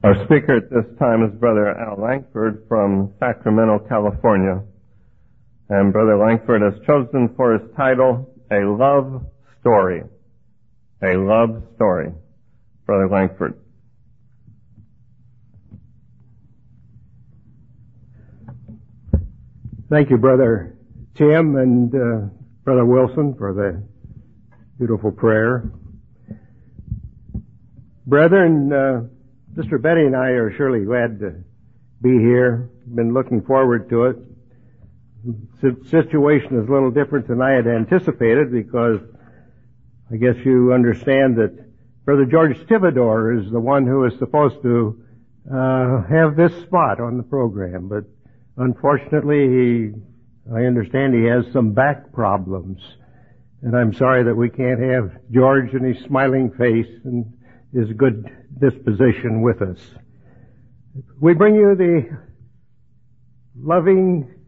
Our speaker at this time is Brother Al Langford from Sacramento, California. And Brother Langford has chosen for his title, A Love Story. A Love Story. Brother Langford. Thank you, Brother Tim and Brother Wilson, for the beautiful prayer. Brethren, Sister Betty and I are surely glad to be here. Been looking forward to it. The situation is a little different than I had anticipated because I guess you understand that Brother George Thibodeau is the one who is supposed to have this spot on the program, but unfortunately I understand he has some back problems, and I'm sorry that we can't have George and his smiling face and his good disposition with us. We bring you the loving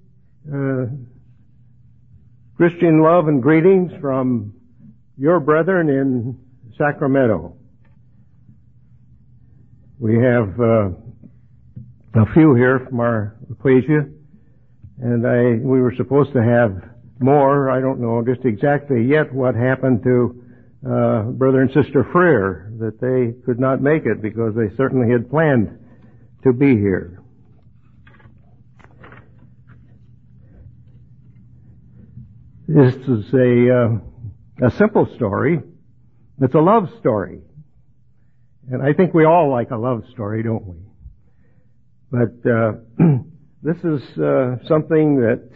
Christian love and greetings from your brethren in Sacramento. We have a few here from our ecclesia, and we were supposed to have more. I don't know just exactly yet what happened to Brother and Sister Freer, that they could not make it because they certainly had planned to be here. This is a simple story. It's a love story. And I think we all like a love story, don't we? But this is something that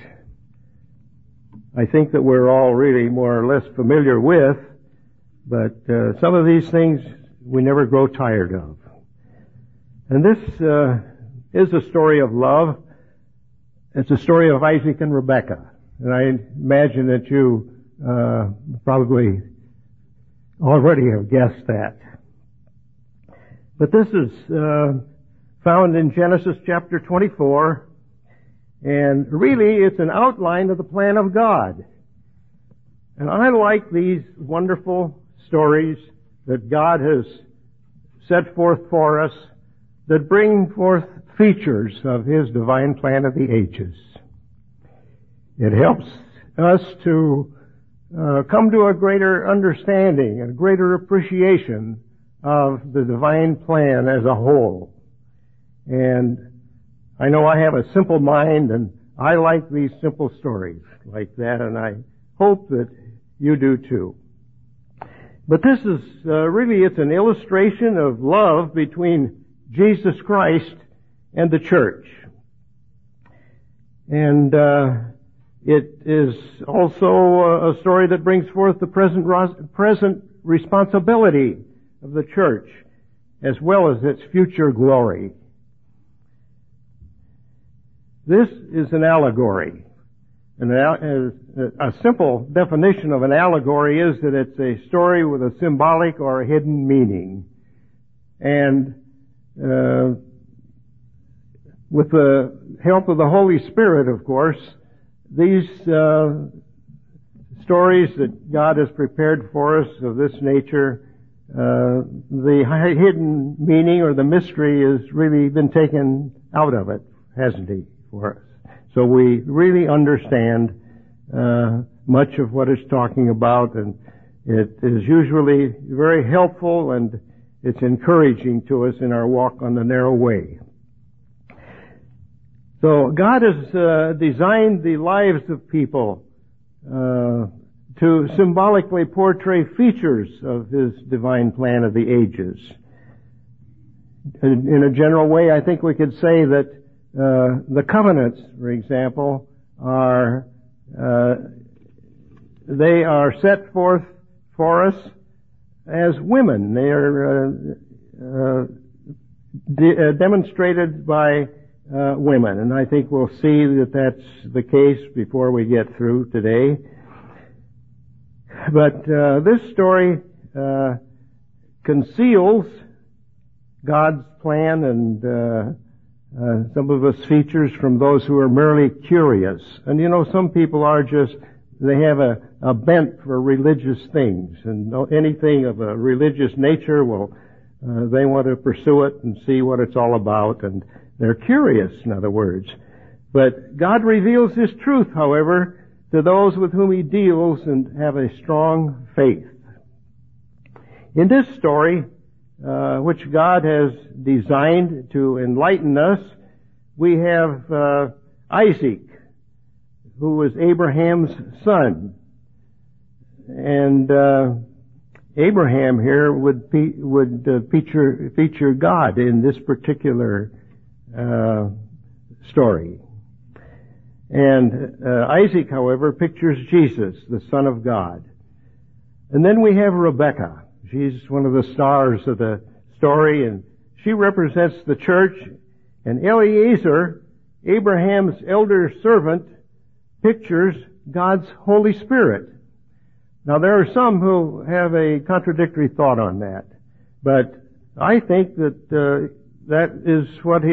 I think that we're all really more or less familiar with, but some of these things we never grow tired of. And this is a story of love. It's a story of Isaac and Rebekah. And I imagine that you probably already have guessed that. But this is found in Genesis chapter 24, and really it's an outline of the plan of God. And I like these wonderful stories that God has set forth for us that bring forth features of His divine plan of the ages. It helps us to come to a greater understanding, a greater appreciation of the divine plan as a whole. And I know I have a simple mind, and I like these simple stories like that, and I hope that you do too. But this is really, it's an illustration of love between Jesus Christ and the church. And it is also a story that brings forth the present responsibility of the church, as well as its future glory. This is an allegory. And a simple definition of an allegory is that it's a story with a symbolic or a hidden meaning. And with the help of the Holy Spirit, of course, these stories that God has prepared for us of this nature, the hidden meaning or the mystery has really been taken out of it, hasn't He, for us? So we really understand much of what it's talking about, and it is usually very helpful, and it's encouraging to us in our walk on the narrow way. So God has designed the lives of people to symbolically portray features of His divine plan of the ages. In a general way, I think we could say that the covenants, for example, they are set forth for us as women. They are demonstrated by women, and I think we'll see that that's the case before we get through today. But this story conceals God's plan and some of its features from those who are merely curious. And you know, some people are just, they have a bent for religious things, and anything of a religious nature will They want to pursue it and see what it's all about, and they're curious, in other words. But God reveals His truth, however, to those with whom He deals and have a strong faith. In this story, which God has designed to enlighten us, we have Isaac, who was Abraham's son. And Abraham here would feature God in this particular story. And Isaac, however, pictures Jesus, the Son of God. And then we have Rebekah. She's one of the stars of the story, and she represents the church. And Eliezer, Abraham's elder servant, pictures God's Holy Spirit. Now there are some who have a contradictory thought on that, but I think that that is what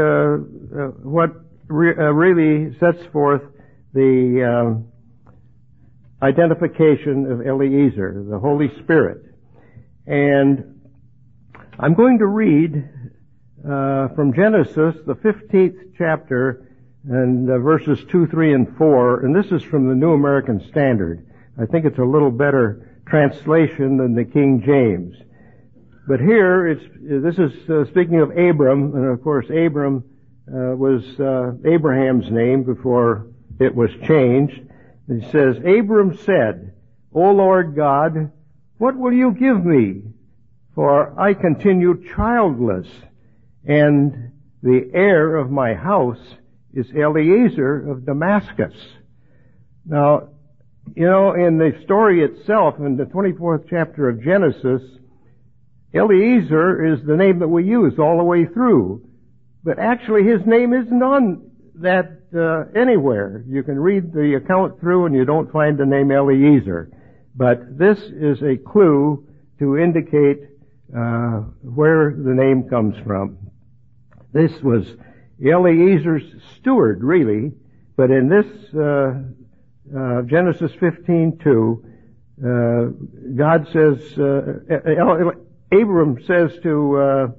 really sets forth the identification of Eliezer, the Holy Spirit. And I'm going to read from Genesis, the 15th chapter, and verses 2, 3, and 4, and this is from the New American Standard. I think it's a little better translation than the King James. But here, this is speaking of Abram, and of course Abram was Abraham's name before it was changed. And he says, Abram said, O Lord God, what will you give me? For I continue childless, and the heir of my house is Eliezer of Damascus. Now, you know, in the story itself, in the 24th chapter of Genesis, Eliezer is the name that we use all the way through. But actually his name isn't on that anywhere. You can read the account through and you don't find the name Eliezer. But this is a clue to indicate where the name comes from. This was Eliezer's steward, really, but in this Genesis 15:2, God says, Abram says to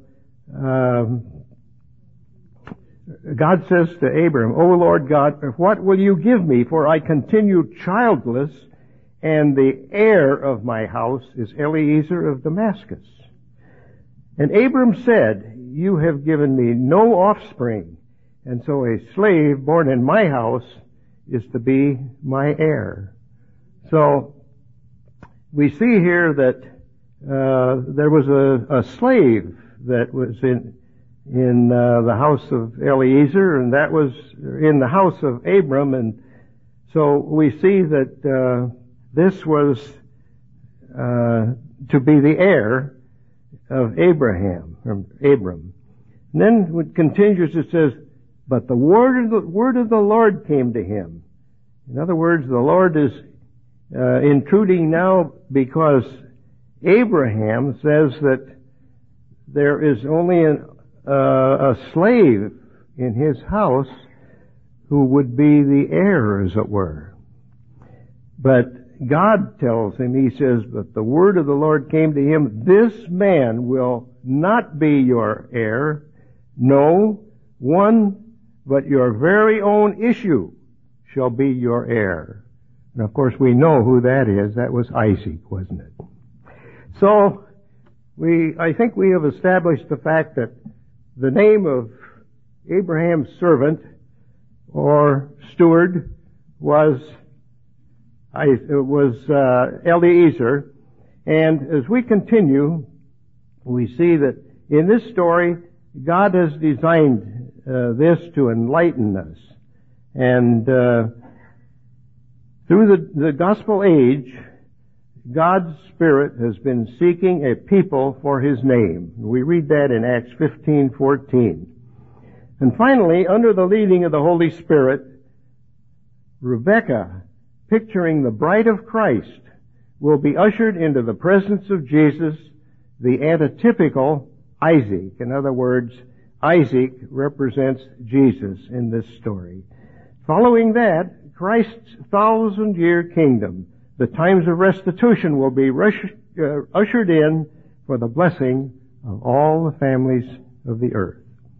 God says to Abram, O Lord God, what will you give me? For I continue childless, and the heir of my house is Eliezer of Damascus. And Abram said, you have given me no offspring, and so a slave born in my house is to be my heir. So we see here that there was a slave that was in the house of Eliezer, and that was in the house of Abram, and so we see that this was to be the heir of Abraham, from Abram. And then it continues, it says, but the word of the Lord came to him. In other words, the Lord is intruding now because Abraham says that there is only a slave in his house who would be the heir, as it were. But God tells him, he says, but the word of the Lord came to him, this man will not be your heir, no, one, but your very own issue shall be your heir. And of course we know who that is. That was Isaac, wasn't it? So, I think we have established the fact that the name of Abraham's servant or steward was Eliezer. And as we continue, we see that in this story, God has designed this to enlighten us. And through the gospel age, God's Spirit has been seeking a people for His name. We read that in Acts 15:14. And finally, under the leading of the Holy Spirit, Rebekah, picturing the bride of Christ, will be ushered into the presence of Jesus, the antitypical Isaac. In other words, Isaac represents Jesus in this story. Following that, Christ's 1,000-year kingdom, the times of restitution, will be ushered in for the blessing of all the families of the earth.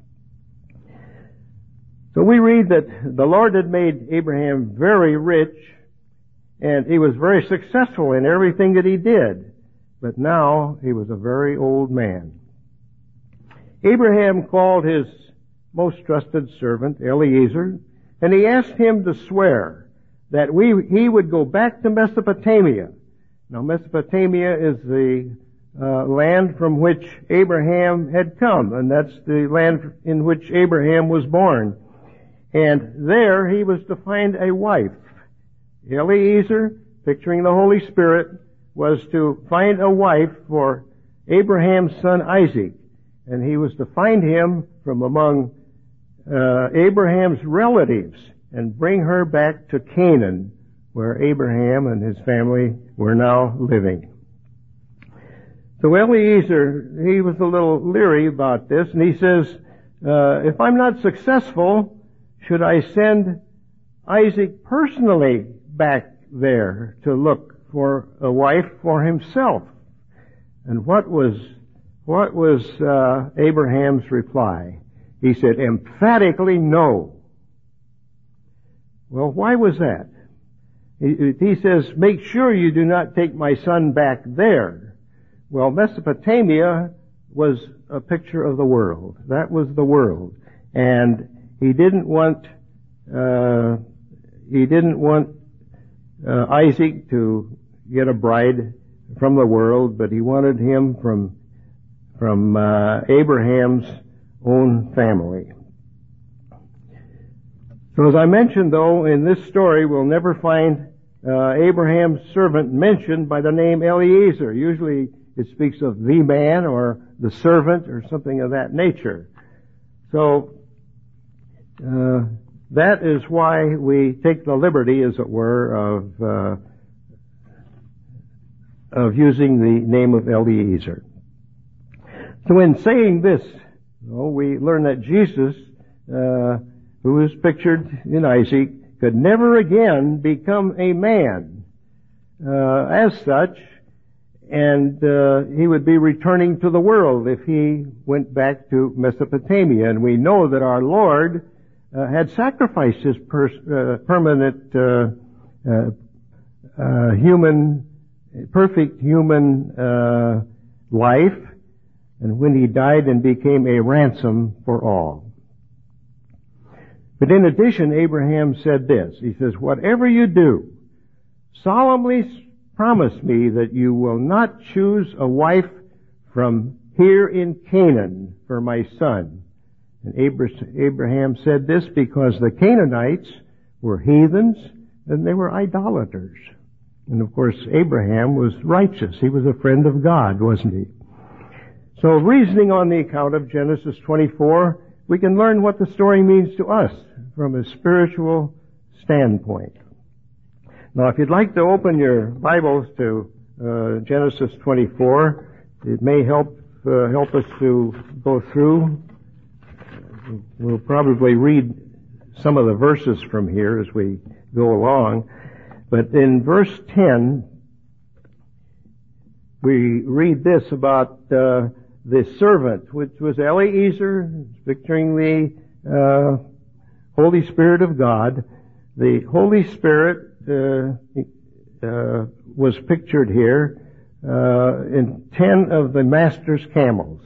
So we read that the Lord had made Abraham very rich, and he was very successful in everything that he did. But now he was a very old man. Abraham called his most trusted servant, Eliezer, and he asked him to swear that he would go back to Mesopotamia. Now, Mesopotamia is the land from which Abraham had come, and that's the land in which Abraham was born. And there he was to find a wife. Eliezer, picturing the Holy Spirit, was to find a wife for Abraham's son Isaac. And he was to find him from among Abraham's relatives and bring her back to Canaan, where Abraham and his family were now living. So Eliezer, he was a little leery about this, and he says, if I'm not successful, should I send Isaac personally back there to look for a wife for himself? And what was Abraham's reply? He said, emphatically no. Well, why was that? He says, make sure you do not take my son back there. Well, Mesopotamia was a picture of the world. That was the world. And he didn't want Isaac to get a bride from the world, but he wanted him from Abraham's own family. So as I mentioned, though, in this story we'll never find Abraham's servant mentioned by the name Eliezer. Usually it speaks of the man or the servant or something of that nature. So that is why we take the liberty, as it were, of using the name of Eliezer. So in saying this, we learn that Jesus, who is pictured in Isaac, could never again become a man as such, and he would be returning to the world if he went back to Mesopotamia. And we know that our Lord had sacrificed his perfect human life, and when he died and became a ransom for all. But in addition, Abraham said this. He says, whatever you do, solemnly promise me that you will not choose a wife from here in Canaan for my son. And Abraham said this because the Canaanites were heathens and they were idolaters. And of course, Abraham was righteous. He was a friend of God, wasn't he? So reasoning on the account of Genesis 24, we can learn what the story means to us from a spiritual standpoint. Now, if you'd like to open your Bibles to Genesis 24, it may help us to go through. We'll probably read some of the verses from here as we go along. But in verse 10, we read this about the servant, which was Eliezer, picturing the Holy Spirit of God. The Holy Spirit was pictured here in 10 of the master's camels.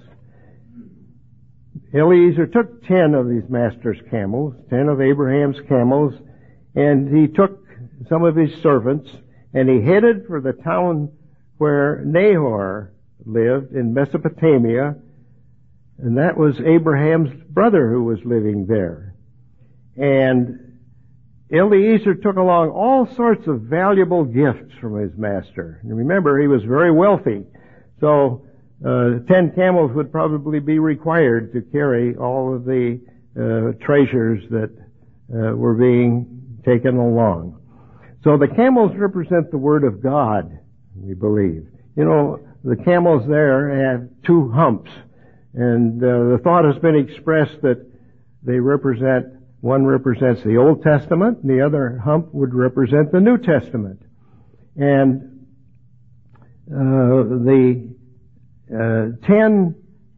Eliezer took 10 of these master's camels, 10 of Abraham's camels, and he took some of his servants, and he headed for the town where Nahor lived in Mesopotamia, and that was Abraham's brother who was living there. And Eliezer took along all sorts of valuable gifts from his master. And remember, he was very wealthy, so 10 camels would probably be required to carry all of the treasures that were being taken along. So the camels represent the Word of God, we believe. You know, the camels there have 2 humps, and the thought has been expressed that they represent, one represents the Old Testament, and the other hump would represent the New Testament. And the 10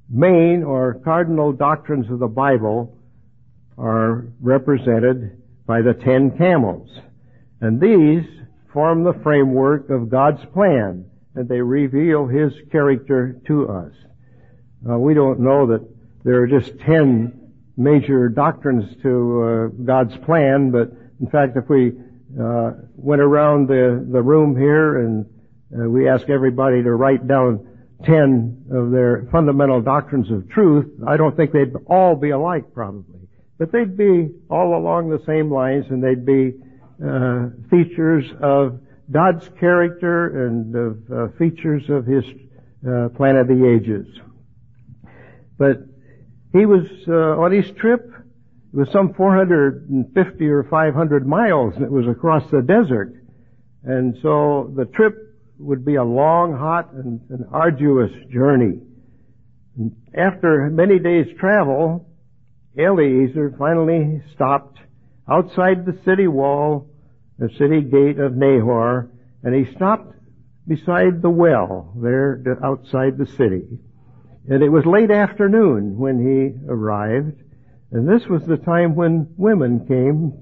main or cardinal doctrines of the Bible are represented by the 10 camels. And these form the framework of God's plan, and they reveal His character to us. We don't know that there are just 10 major doctrines to God's plan, but in fact, if we went around the room here and we ask everybody to write down 10 of their fundamental doctrines of truth, I don't think they'd all be alike, probably. But they'd be all along the same lines, and they'd be features of God's character and of features of His plan of the ages. But he was on his trip. It was some 450 or 500 miles, and it was across the desert. And so the trip would be a long, hot, and an arduous journey. And after many days' travel, Eliezer finally stopped outside the city wall, the city gate of Nahor, and he stopped beside the well there outside the city. And it was late afternoon when he arrived, and this was the time when women came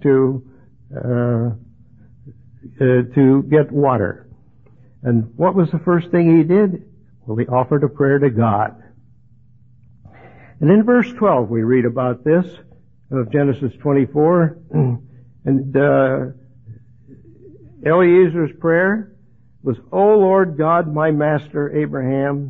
to get water. And what was the first thing he did? Well, he offered a prayer to God. And in verse 12 we read about this of Genesis 24, and Eliezer's prayer was, O Lord God, my master Abraham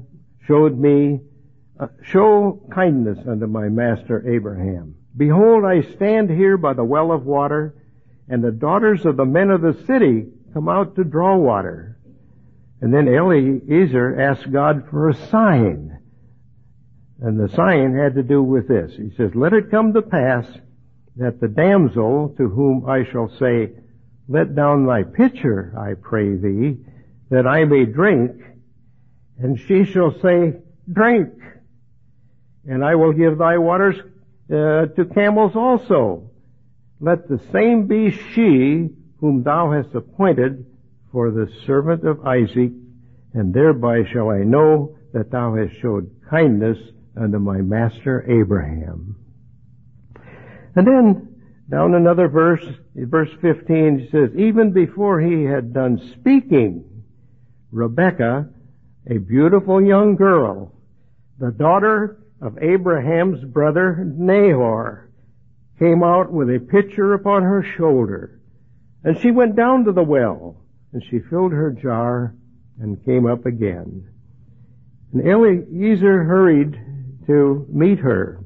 show kindness unto my master Abraham. Behold, I stand here by the well of water, and the daughters of the men of the city come out to draw water. And then Eliezer asked God for a sign. And the sign had to do with this. He says, let it come to pass that the damsel to whom I shall say, let down thy pitcher, I pray thee, that I may drink, and she shall say, drink, and I will give thy waters to camels also. Let the same be she whom thou hast appointed for the servant of Isaac, and thereby shall I know that thou hast showed kindness unto my master Abraham. And then, down another verse, in verse 15, he says, even before he had done speaking, Rebekah, a beautiful young girl, the daughter of Abraham's brother Nahor, came out with a pitcher upon her shoulder. And she went down to the well, and she filled her jar and came up again. And Eliezer hurried to meet her.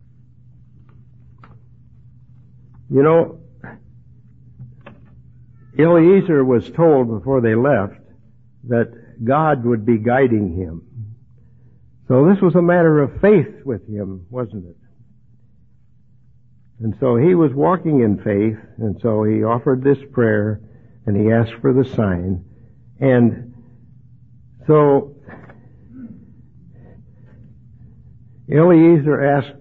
You know, Eliezer was told before they left that God would be guiding him. So this was a matter of faith with him, wasn't it? And so he was walking in faith, and so he offered this prayer, and he asked for the sign. And so Eliezer asked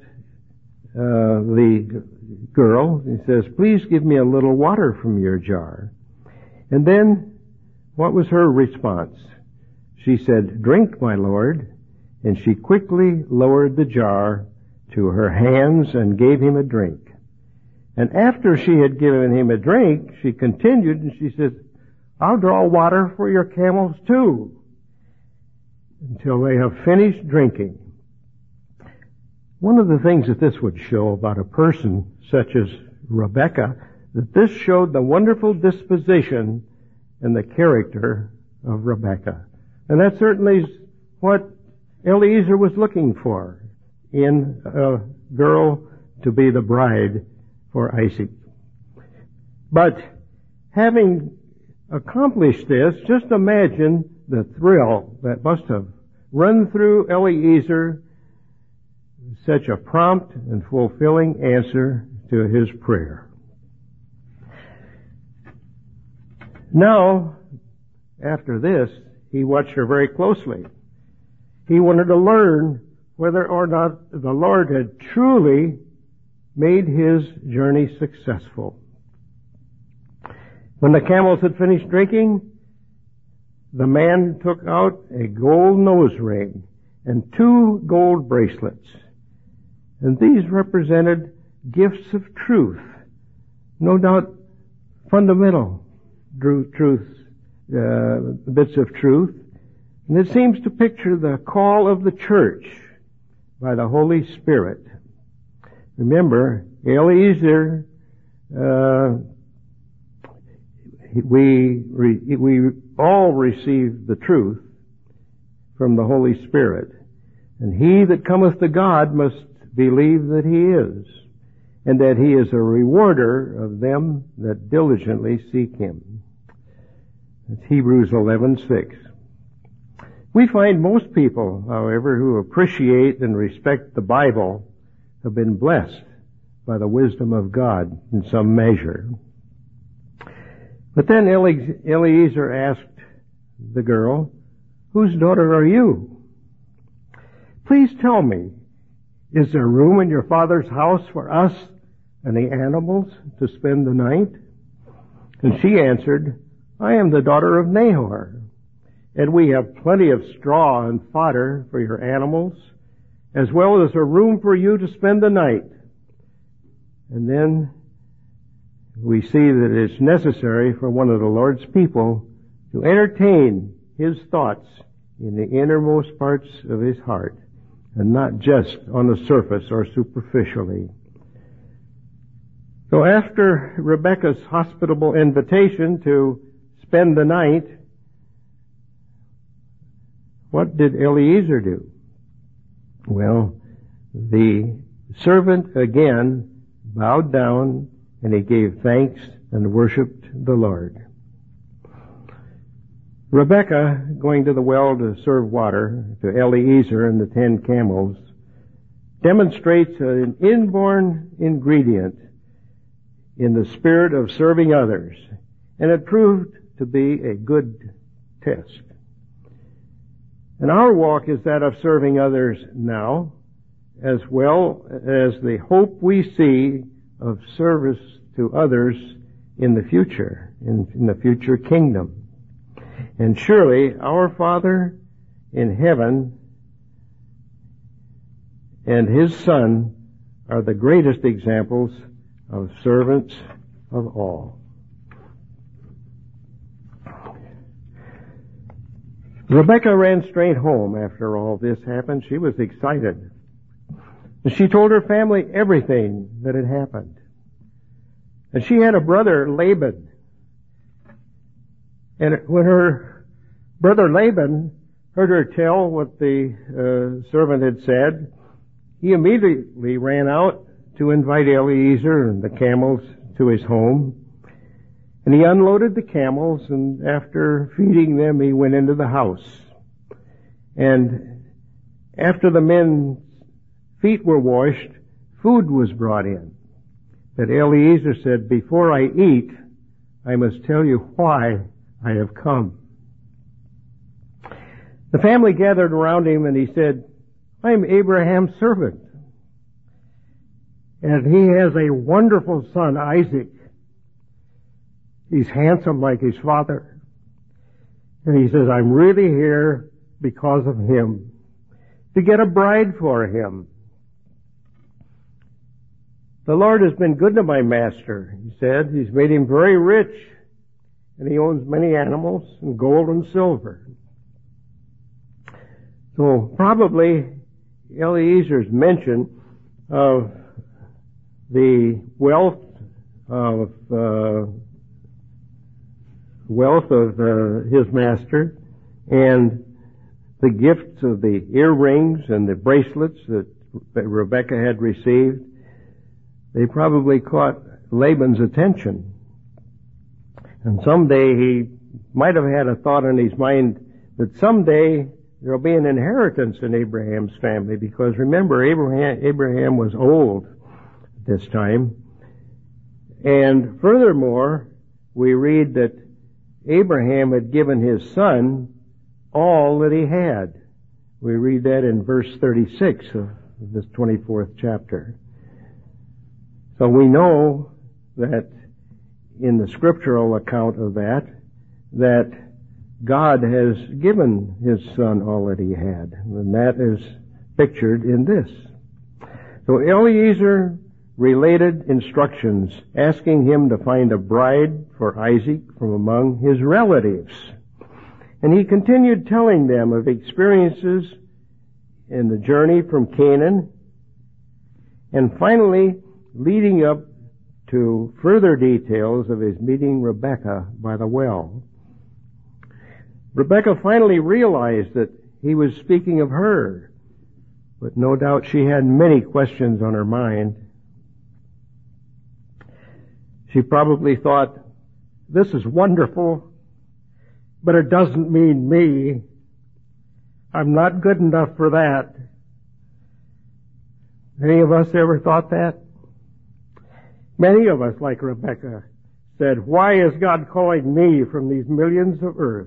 the girl, he says, please give me a little water from your jar. And then, what was her response? She said, drink, my lord. And she quickly lowered the jar to her hands and gave him a drink. And after she had given him a drink, she continued and she said, I'll draw water for your camels too, until they have finished drinking. One of the things that this would show about a person such as Rebekah, that this showed the wonderful disposition and the character of Rebekah. And that certainly is what Eliezer was looking for in a girl to be the bride for Isaac. But having accomplished this, just imagine the thrill that must have run through Eliezer, such a prompt and fulfilling answer to his prayer. Now, after this, he watched her very closely. He wanted to learn whether or not the Lord had truly made his journey successful. When the camels had finished drinking, the man took out a gold nose ring and 2 gold bracelets. And these represented gifts of truth, no doubt fundamental truths, bits of truth. And it seems to picture the call of the church by the Holy Spirit. Remember, Eliezer, we all receive the truth from the Holy Spirit. And he that cometh to God must believe that he is, and that he is a rewarder of them that diligently seek him. That's Hebrews 11:6. We find most people, however, who appreciate and respect the Bible have been blessed by the wisdom of God in some measure. But then Eliezer asked the girl, "Whose daughter are you? Please tell me, is there room in your father's house for us and the animals to spend the night?" And she answered, "I am the daughter of Nahor, and we have plenty of straw and fodder for your animals, as well as a room for you to spend the night." And then we see that it's necessary for one of the Lord's people to entertain his thoughts in the innermost parts of his heart, and not just on the surface or superficially. So after Rebekah's hospitable invitation to spend the night, what did Eliezer do? Well, the servant again bowed down, and he gave thanks and worshiped the Lord. Rebekah, going to the well to serve water to Eliezer and the 10 camels, demonstrates an inborn ingredient in the spirit of serving others, and it proved to be a good test. And our walk is that of serving others now, as well as the hope we see of service to others in the future, in the future kingdom. And surely our Father in heaven and His Son are the greatest examples of servants of all. Rebekah ran straight home after all this happened. She was excited. And she told her family everything that had happened. And she had a brother, Laban. And when her brother Laban heard her tell what the servant had said, he immediately ran out to invite Eliezer and the camels to his home. And he unloaded the camels, and after feeding them, he went into the house. And after the men's feet were washed, food was brought in. But Eliezer said, "Before I eat, I must tell you why I have come." The family gathered around him, and he said, "I'm Abraham's servant. And he has a wonderful son, Isaac. He's handsome like his father. And he says, I'm really here because of him, to get a bride for him. The Lord has been good to my master," he said. "He's made him very rich, and he owns many animals and gold and silver." So probably Eliezer's mention of the wealth of his master and the gifts of the earrings and the bracelets that Rebekah had received, they probably caught Laban's attention. And someday he might have had a thought in his mind that someday there will be an inheritance in Abraham's family, because remember, Abraham was old at this time. And furthermore, we read that Abraham had given his son all that he had. We read that in verse 36 of this 24th chapter. So we know that in the scriptural account of that God has given His Son all that He had, and that is pictured in this. So Eliezer related instructions, asking him to find a bride for Isaac from among his relatives. And he continued telling them of experiences in the journey from Canaan, and finally leading up to further details of his meeting Rebekah by the well. Rebekah finally realized that he was speaking of her, but no doubt she had many questions on her mind. She probably thought, this is wonderful, but it doesn't mean me. I'm not good enough for that. Any of us ever thought that? Many of us, like Rebekah, said, why is God calling me from these millions of earth?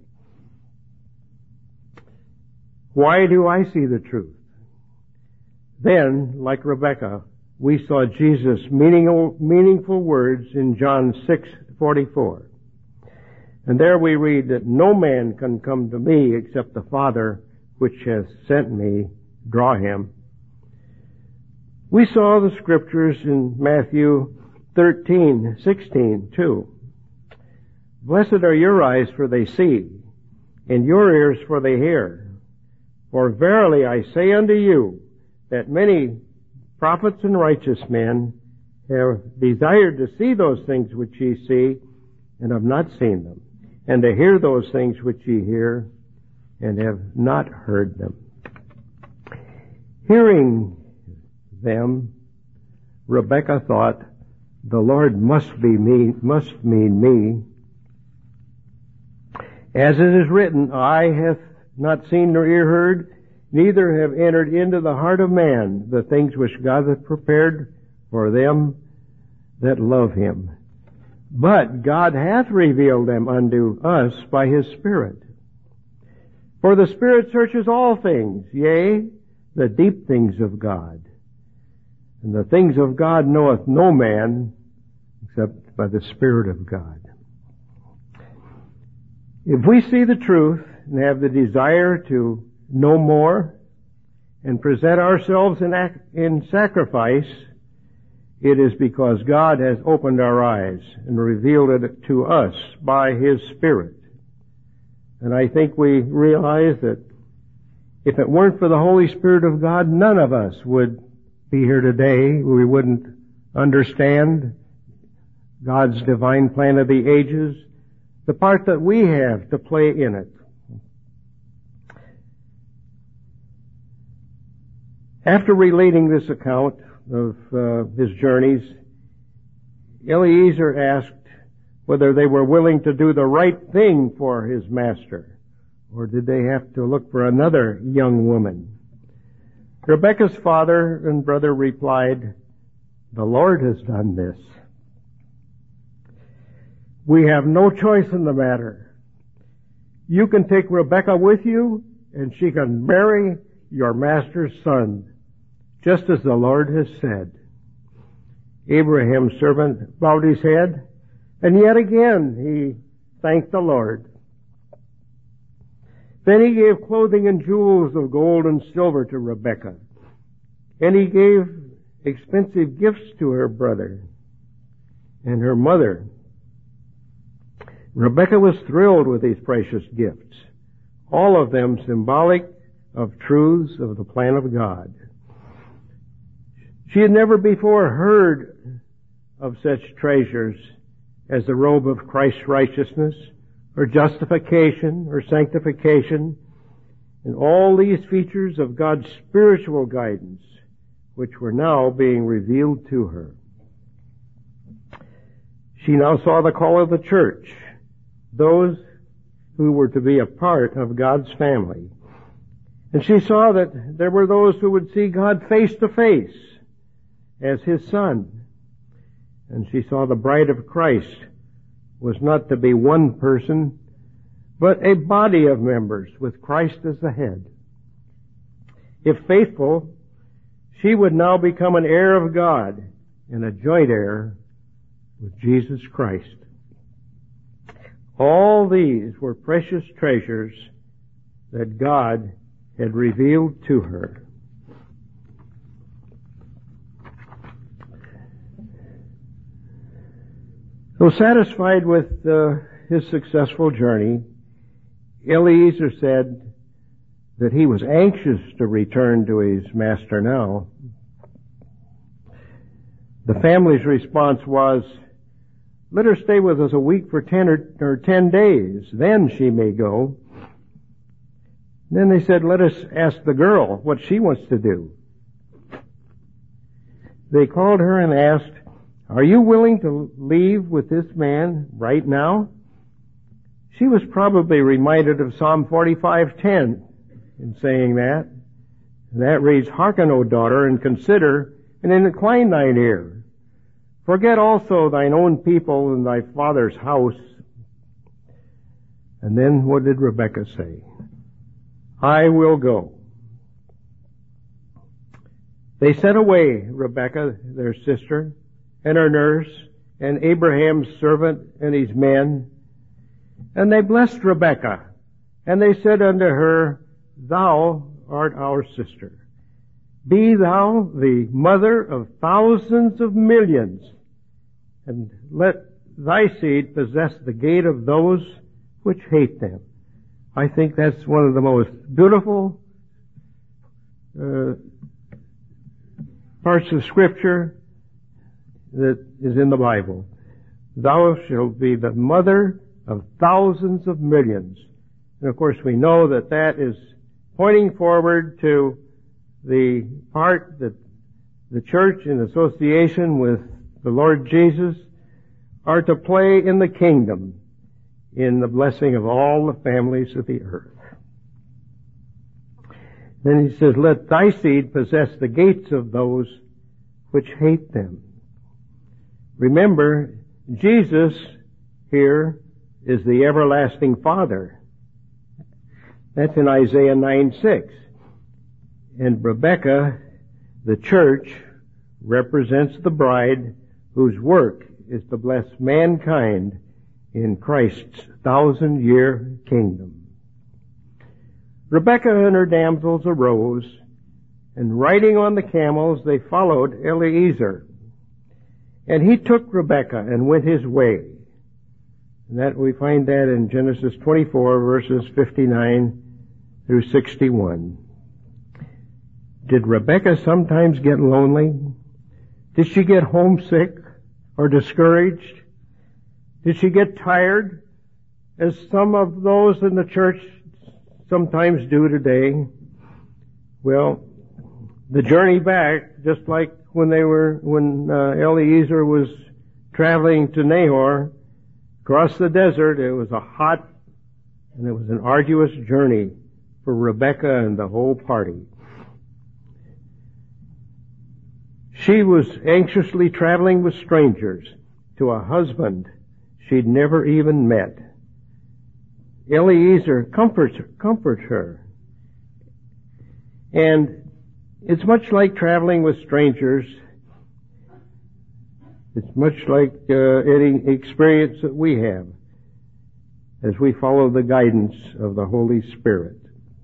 Why do I see the truth? Then, like Rebekah, we saw Jesus' meaningful words in John 6:44. And there we read that no man can come to me except the Father which has sent me draw him. We saw the scriptures in Matthew 13:16 too. Blessed are your eyes, for they see, and your ears, for they hear. For verily I say unto you, that many prophets and righteous men have desired to see those things which ye see, and have not seen them, and to hear those things which ye hear, and have not heard them. Hearing them, Rebekah thought, the Lord must mean me. As it is written, eye hath not seen nor ear heard, neither have entered into the heart of man the things which God hath prepared for them that love him. But God hath revealed them unto us by his Spirit. For the Spirit searches all things, yea, the deep things of God. And the things of God knoweth no man except by the Spirit of God. If we see the truth and have the desire to know more and present ourselves in sacrifice, it is because God has opened our eyes and revealed it to us by His Spirit. And I think we realize that if it weren't for the Holy Spirit of God, none of us would be here today. We wouldn't understand God's divine plan of the ages, the part that we have to play in it. After relating this account of his journeys, Eliezer asked whether they were willing to do the right thing for his master, or did they have to look for another young woman? Rebekah's father and brother replied, the Lord has done this. We have no choice in the matter. You can take Rebekah with you, and she can marry your master's son, just as the Lord has said. Abraham's servant bowed his head, and yet again he thanked the Lord. Then he gave clothing and jewels of gold and silver to Rebekah, and he gave expensive gifts to her brother and her mother. Rebekah was thrilled with these precious gifts, all of them symbolic of truths of the plan of God. She had never before heard of such treasures as the robe of Christ's righteousness, or justification, or sanctification, and all these features of God's spiritual guidance, which were now being revealed to her. She now saw the call of the church, those who were to be a part of God's family. And she saw that there were those who would see God face to face as His Son. And she saw the bride of Christ was not to be one person, but a body of members with Christ as the head. If faithful, she would now become an heir of God and a joint heir with Jesus Christ. All these were precious treasures that God had revealed to her. So satisfied with his successful journey, Eliezer said that he was anxious to return to his master now. The family's response was, "Let her stay with us a week for 10 days, then she may go." Then they said, "Let us ask the girl what she wants to do." They called her and asked, "Are you willing to leave with this man right now?" She was probably reminded of Psalm 45:10 in saying that. That reads, "Hearken, O daughter, and consider, and incline thine ear. Forget also thine own people and thy father's house." And then what did Rebekah say? "I will go." They sent away Rebekah, their sister, and her nurse, and Abraham's servant and his men. And they blessed Rebekah, and they said unto her, "Thou art our sister. Be thou the mother of thousands of millions, and let thy seed possess the gate of those which hate them." I think that's one of the most beautiful parts of Scripture that is in the Bible. Thou shalt be the mother of thousands of millions. And of course we know that that is pointing forward to the part that the church in association with the Lord Jesus are to play in the kingdom, in the blessing of all the families of the earth. Then he says, "Let thy seed possess the gates of those which hate them." Remember, Jesus here is the everlasting Father. That's in Isaiah 9:6. And Rebekah, the church, represents the bride whose work is to bless mankind in Christ's 1,000-year kingdom. Rebekah and her damsels arose, and riding on the camels, they followed Eliezer. And he took Rebekah and went his way. And that we find that in Genesis 24, verses 59 through 61. Did Rebekah sometimes get lonely? Did she get homesick or discouraged? Did she get tired, as some of those in the church sometimes do today? Well, the journey back, just like when Eliezer was traveling to Nahor, across the desert, it was a hot and it was an arduous journey for Rebekah and the whole party. She was anxiously traveling with strangers to a husband she'd never even met. Eliezer comforts her. And it's much like traveling with strangers. It's much like any experience that we have as we follow the guidance of the Holy Spirit.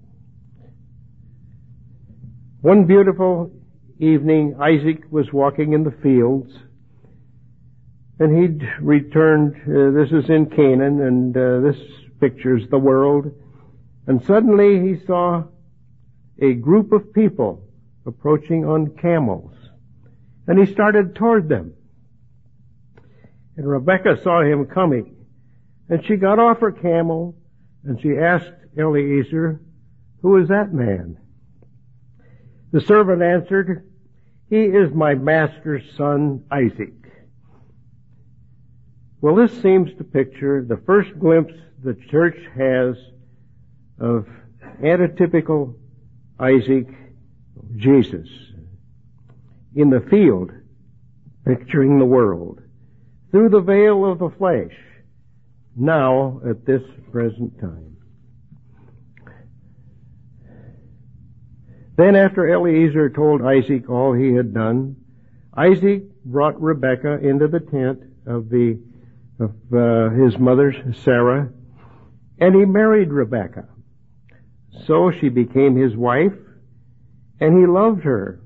One beautiful evening, Isaac was walking in the fields, and he'd returned. This is in Canaan, and this pictures the world. And suddenly he saw a group of people approaching on camels, and he started toward them. And Rebekah saw him coming, and she got off her camel, and she asked Eliezer, "Who is that man?" The servant answered, "He is my master's son, Isaac." Well, this seems to picture the first glimpse the church has of antitypical Isaac, Jesus, in the field, picturing the world, through the veil of the flesh, now at this present time. Then after Eliezer told Isaac all he had done, Isaac brought Rebekah into the tent of the of his mother, Sarah, and he married Rebekah. So she became his wife, and he loved her.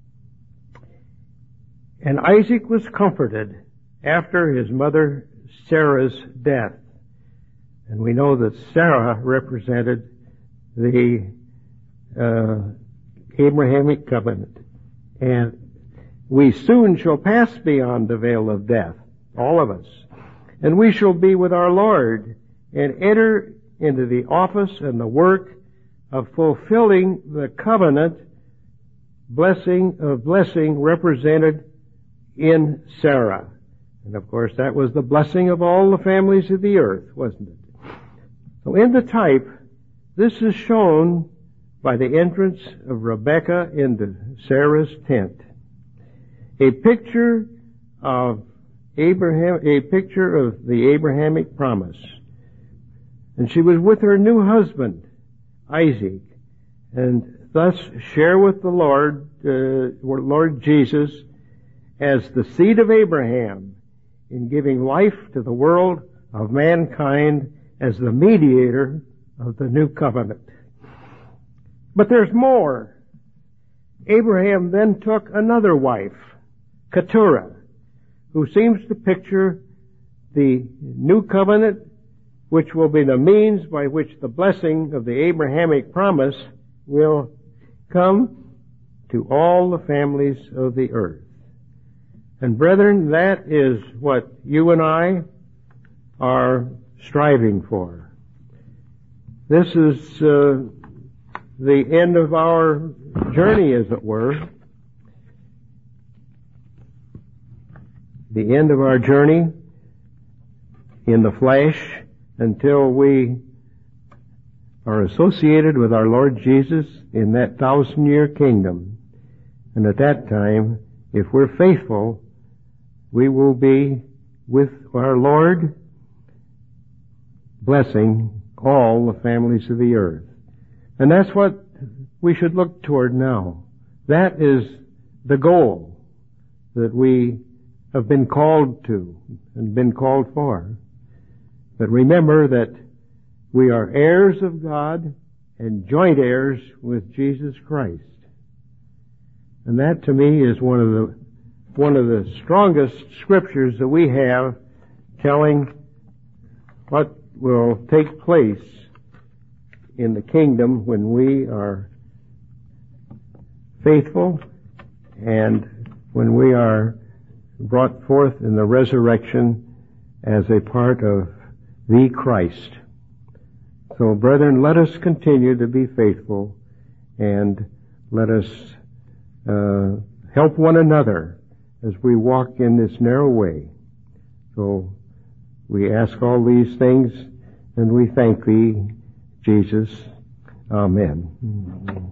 And Isaac was comforted after his mother Sarah's death. And we know that Sarah represented the Abrahamic covenant. And we soon shall pass beyond the veil of death, all of us. And we shall be with our Lord and enter into the office and the work of fulfilling the covenant blessing represented in Sarah. And of course that was the blessing of all the families of the earth, wasn't it? So in the type, this is shown by the entrance of Rebekah into Sarah's tent. A picture of the Abrahamic promise. And she was with her new husband, Isaac, and thus share with the Lord Jesus as the seed of Abraham in giving life to the world of mankind as the mediator of the new covenant. But there's more. Abraham then took another wife, Keturah, who seems to picture the new covenant, which will be the means by which the blessing of the Abrahamic promise will come to all the families of the earth. And brethren, that is what you and I are striving for. This is the end of our journey, as it were. The end of our journey in the flesh until we are associated with our Lord Jesus in that 1,000-year kingdom. And at that time, if we're faithful, we will be with our Lord, blessing all the families of the earth. And that's what we should look toward now. That is the goal that we have been called to and been called for. But remember that we are heirs of God and joint heirs with Jesus Christ. And that to me is one of the strongest scriptures that we have telling what will take place in the kingdom when we are faithful and when we are brought forth in the resurrection as a part of the Christ. So, brethren, let us continue to be faithful and let us help one another as we walk in this narrow way. So, we ask all these things and we thank Thee, Jesus. Amen.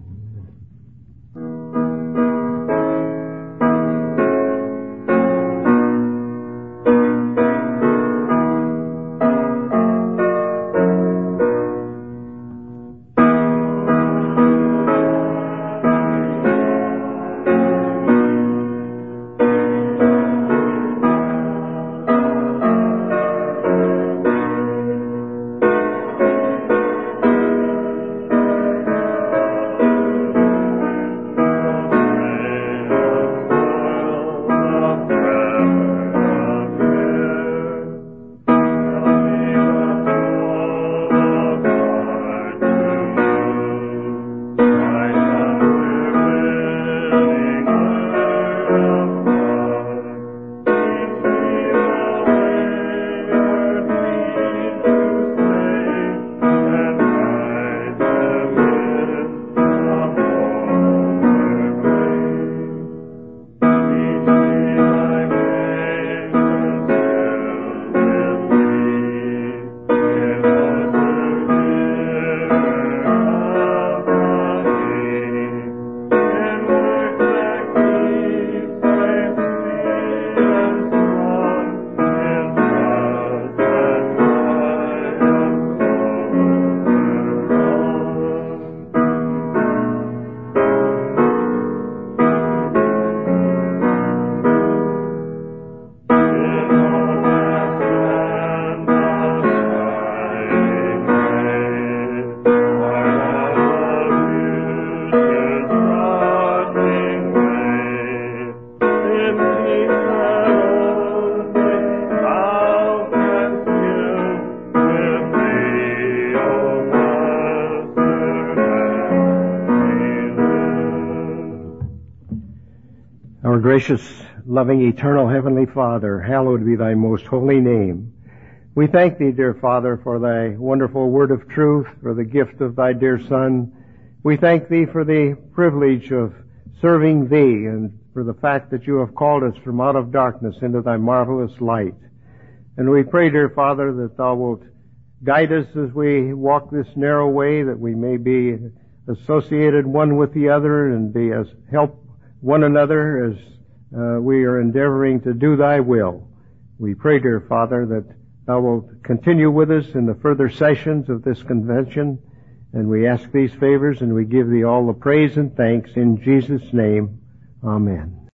gracious, loving, eternal Heavenly Father, hallowed be thy most holy name. We thank thee, dear Father, for thy wonderful word of truth, for the gift of thy dear Son. We thank thee for the privilege of serving thee and for the fact that you have called us from out of darkness into thy marvelous light. And we pray, dear Father, that thou wilt guide us as we walk this narrow way, that we may be associated one with the other and be as help one another as we are endeavoring to do thy will. We pray, dear Father, that thou wilt continue with us in the further sessions of this convention, and we ask these favors and we give thee all the praise and thanks in Jesus' name. Amen.